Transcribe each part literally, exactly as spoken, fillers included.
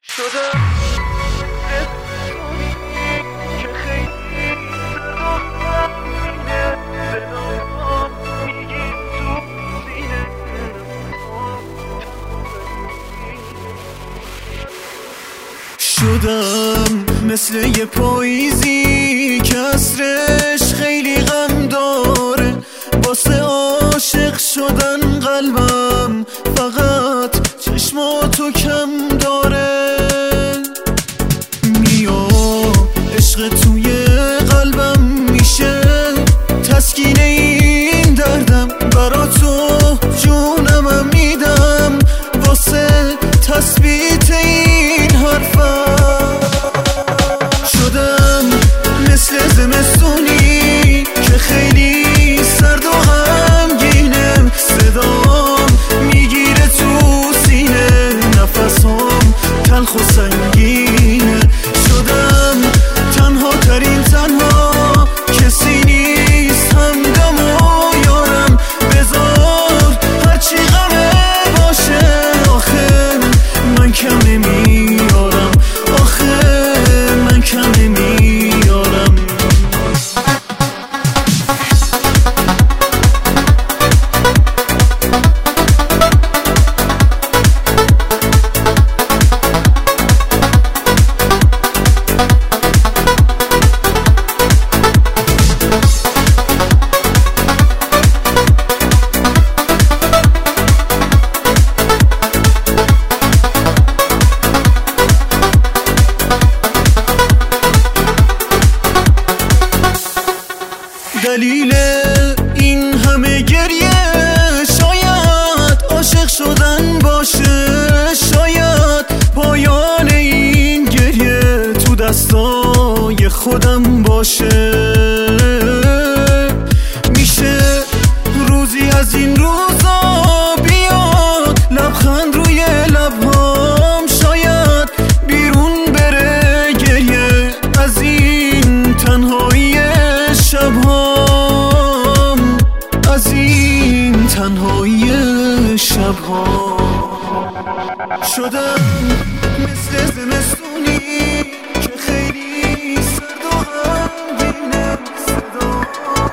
شدم که خیلی صدا میده صدا میگی تو سینه شدم مثل یه پاییزی که عصرش خیلی غم داره واسه عاشق شدن قلبم فقط چشماتو کم داره میا عشق توی قلبم میشه تسکین این دردم برا تو جونمم میدم واسه تثبیت این حرفم شدم مثل زمستونی که خیلی سرد و غمگینه صدام میگیره تو سینه نفسام تلخ و سنگینه شدم تنها ترین تنها کسی نیست همدم و یارم بذار هرچی غمه باشه آخه من کم نمیارم آخه من کم نمیارم دلیل این همه گریه شاید عاشق شدن باشه شاید پایان این گریه تو دستای خودم باشه میشه روزی از این روزا بیاد لبخند روی لبهام شاید بیرون بره گریه از این تنهایی شبهام از این تنهایی شبهام شدم مثل زمستونی که خیلی سرد و غمگینه صدا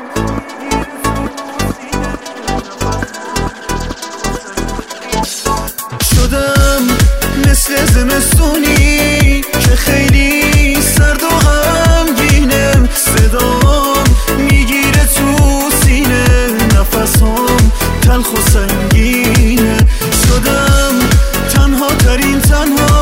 شدم مثل زمستونی که خیلی سرد و غمگینه صدا میگیره تو سینه نفسام تلخ و سنگینه شدم تنها ترین تنها